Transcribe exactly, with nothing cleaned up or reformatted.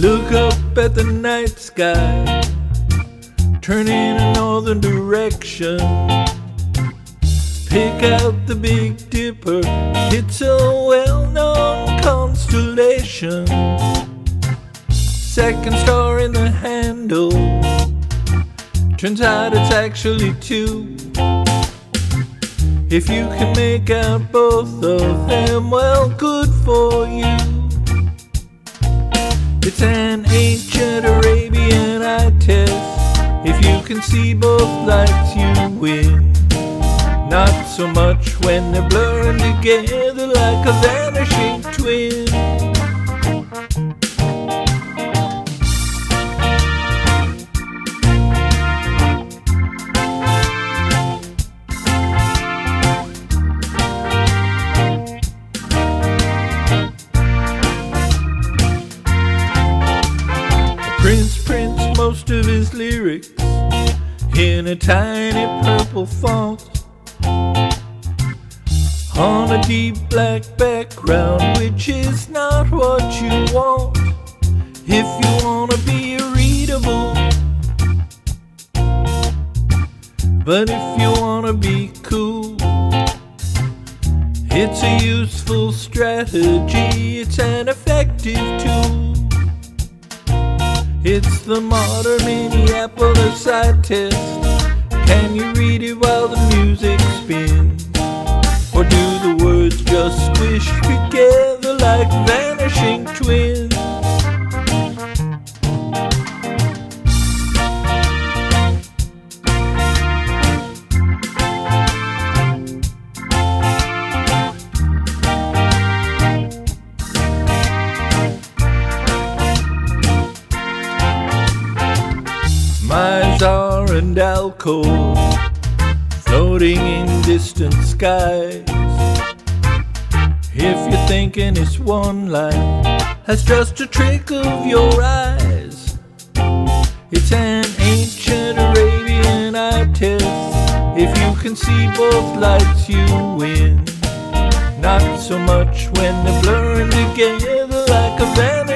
Look up at the night sky, turn in a northern direction. Pick out the Big Dipper, it's a well-known constellation. Second star in the handle, turns out it's actually two. If you can make out both of them, well, good for you. It's an ancient Arabian eye test. If you can see both lights, you win. Not so much when they're blurring together like a vanishing twin. Prince prints most of his lyrics in a tiny purple font on a deep black background, which is not what you want if you want to be readable. But if you want to be cool, it's a useful strategy, it's an effective tool. It's the modern Minneapolis eye test. Can you read it while the music spins? Or do the words just squish together like vanishing twins? Mizar and alcohol floating in distant skies. If you're thinking it's one line, that's just a trick of your eyes. It's an ancient Arabian eye test. If you can see both lights, you win. Not so much when they're blurring together like a vanishing